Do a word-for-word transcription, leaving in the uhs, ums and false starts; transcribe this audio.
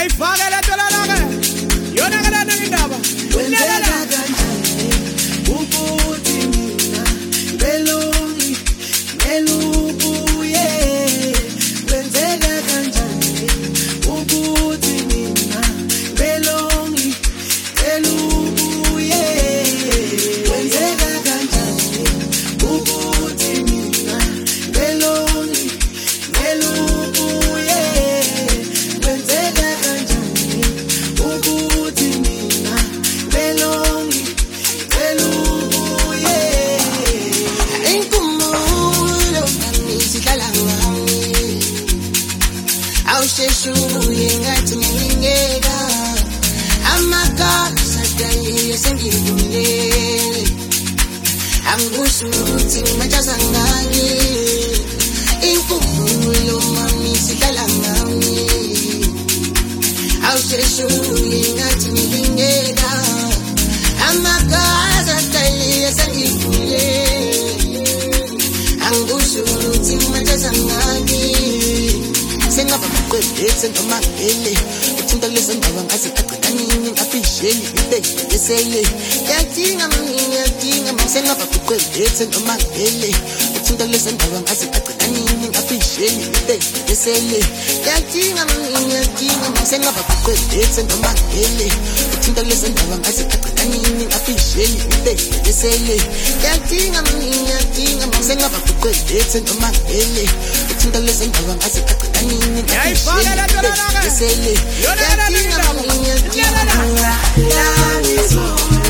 Yayifakela tolana ke. Yona ke lana indaba. Wenzeka kanjani ukuthi mina belongi elubuye wenzeka kanjani ukuthi mina belongi elubuye wenzeka kanjani ukuthi mina belongi elubuye wenzeka kanjani ukuthi mina belongi elubuye inkumbulo ngisihlala ngami awusheshuye ngathi ngingeka amagama sadaliye sengidumile angisho ukuthi ngimajaza ngani inkumbulo mami sihlala ngami awusheshuye ngathi ngingeka amagama sadaliye sengidumile angisho ukuthi ngimajaza ngani sengaba maqedethe noma ngele uthinta lezi ndaba ngazi agcinanini ngapisheli ibe yesele yadinga mina yadinga sengaba maqedethe noma ngele uthinta lezi ndaba ngazi agcinanini ngapisheli ibe yesele yadinga mina yadinga sengaba maqedethe noma ngele uthinta lezi ndaba ngazi agcinanini ngapisheli ibe yesele yadinga mina yadinga sengaba maqedethe noma ngele uthinta lezi ndaba ngazi agcinanini Yayifakela tolana ke. yesele Yona ke lana indaba. yadinga mina yadinga